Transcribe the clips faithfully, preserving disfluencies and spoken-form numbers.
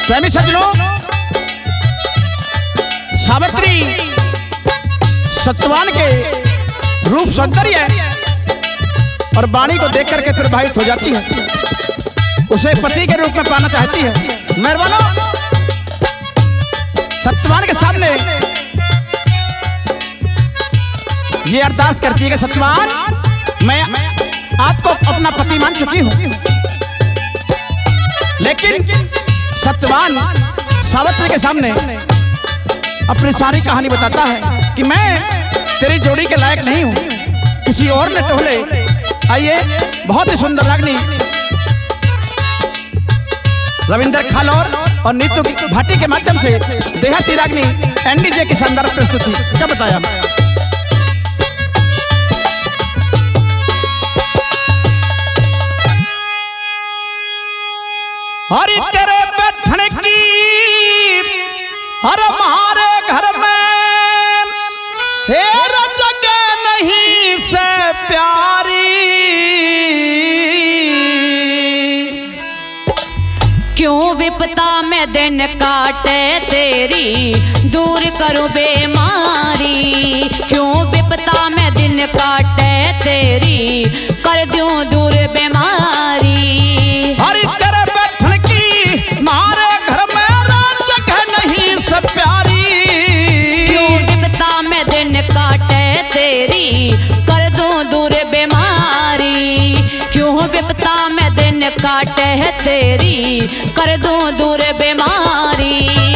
प्रेमी सज्जनों, सावित्री सत्यवान के रूप सौंदर्य और वाणी को देख करके प्रभावित हो जाती है, उसे पति के रूप में पाना चाहती है। मेहरबानो, सत्यवान के सामने ये अरदास करती है कि सत्यवान, मैं आपको अपना पति मान चुकी हूं, लेकिन सत्यवान सावित्री के सामने अपनी सारी कहानी बताता है कि मैं तेरी जोड़ी के लायक नहीं हूं, किसी और ने टोले। आइए, बहुत ही सुंदर रागनी रविंद्र खालौर और नीतू भाटी के माध्यम से देहाती रागनी एनडीजे की शानदार प्रस्तुति। क्या बताया? हरी तेरे बैठने की हर हमारे घर में तेरा जगह नहीं से प्यारी, क्यों विपता में दिन काटे तेरी दूर करूं बेमारी, क्यों विपता में दिन काटे तेरी कर दूं दूर बेमारी। हरी तेरे बैठने की हमारे घर में जगह नहीं से प्यारी, क्यों विपता में दिन काटे तेरी कर दूं दूर बेमारी, क्यों विपता में दिन काटे तेरी कर दूं दूर बेमारी।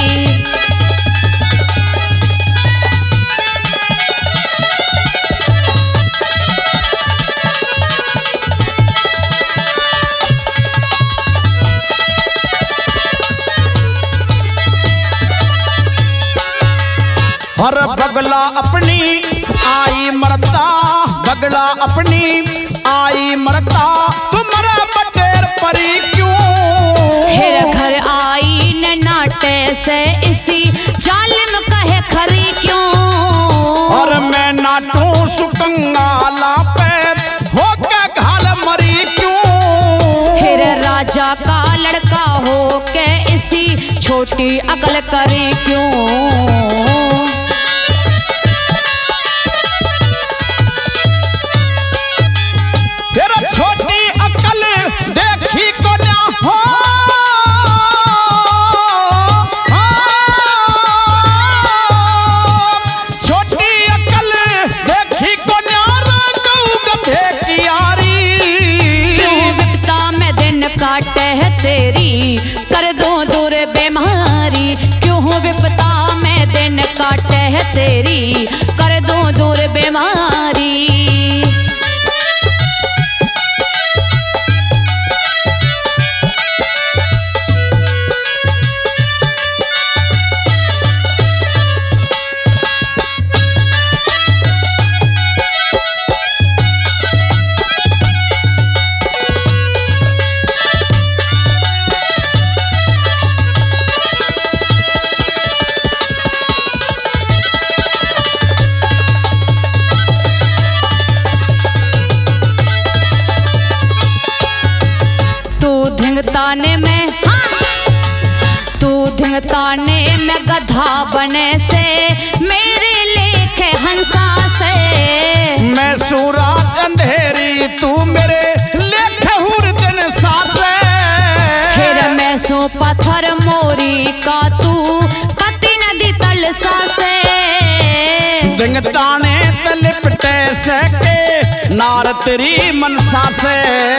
हर बगला अपनी आई मरता, बगला अपनी आई मरता, तुम्हारा बटेर परी क्यों? हेर घर आई न नाटे से इसी जालिम कहे खरी क्यों? और मैं नाटू सुकंगाला पे होके घाल मरी क्यों? हेर राजा का लड़का होके इसी छोटी अकल करी क्यों? छोटी अकल देखी को ना हो, छोटी अकल देखी को ना गधे की यारी, क्यों विपता में दिन काटे है तेरी कर दो दूर बेमारी, क्यों विपता में दिन काटे है तेरी कर दो दूर बेमारी। ताने में हाँ, तू धिंगताने में गधा बने से मेरे लेखे हंसा से, मैं सूरत अंधेरी तू मेरे लेखे हुर दिन सासे, फिर मैं सो पत्थर मोरी का तू पति नदी तल सासे, धिंगताने तलिपटे से के नार तेरी मनसा से,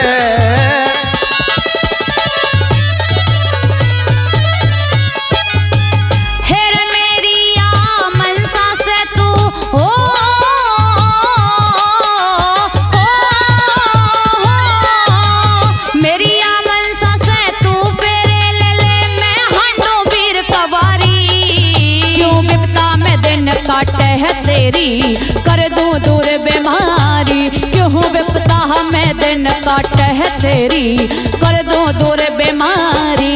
तेरी कर दूं दूर बेमारी, क्यों विपता में दिन काटे है तेरी कर दूं दूर बेमारी।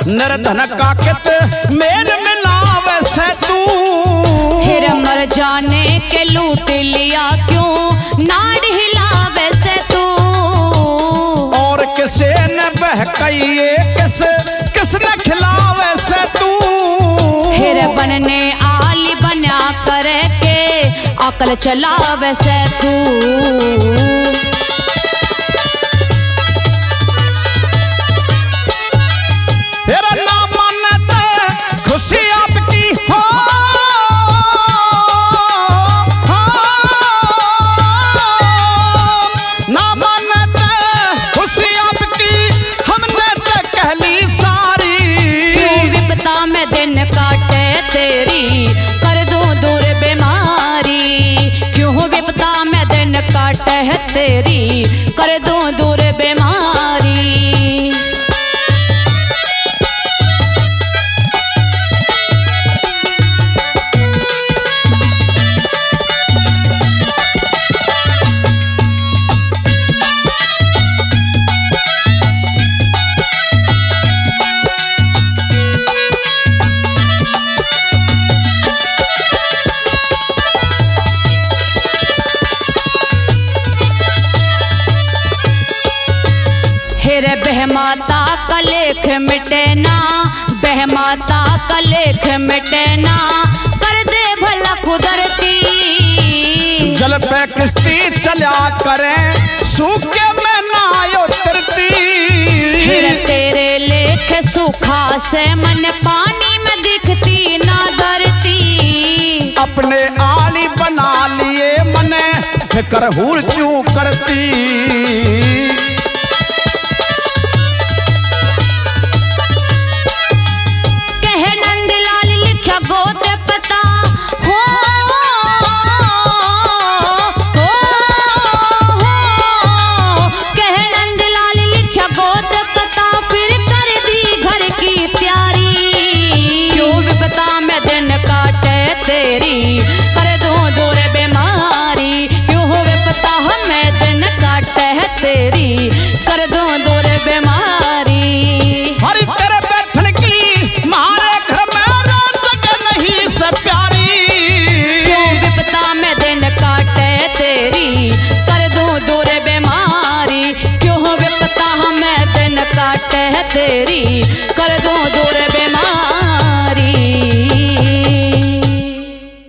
निर्धन का कित मेल मिलावे से तू। फिर मर जाने के लूट लिया क्यों नाड़ हिलावे से तू। और किसे न बहकाइए किस किसने खिलावे से तू। फिर बनने आली बना करे के अकल चलावे से तू। तेरा ना मानते खुशी आपकी हो, हो ना मानते खुशी आपकी हमने तो कहली सारी। क्यों विपदा में दिन काटे तेरी कर दूं दूर बीमारी। क्यों विपदा में दिन काटे तेरी कर दूं दूर बीमारी। फिर बहमाता का लेख मिटे ना, बहमाता का लेख मिटे ना, कर दे भला कुदरती। जल पे किश्ती चला करें सूखे में ना उतरती। फिर तेरे लेख सूखा से मन पानी में दिखती ना धरती। अपने आली बना लिए मने फिकर हूर क्यों करती। गोद पता हो, हो, हो कह नंदलाल लिखा गोद पता फिर कर दी घर की प्यारी। क्यों विपदा में दिन काटे तेरी कर दूं दूर बीमारी। क्यों विपदा में दिन काटे तेरी कर दूं दूर बीमारी। हर तेरे बैठन की मारे घर प्यारी। क्यों विपदा में दिन काटे तेरी कर दूं दूर बीमारी। क्यों विपदा में दिन काटे तेरी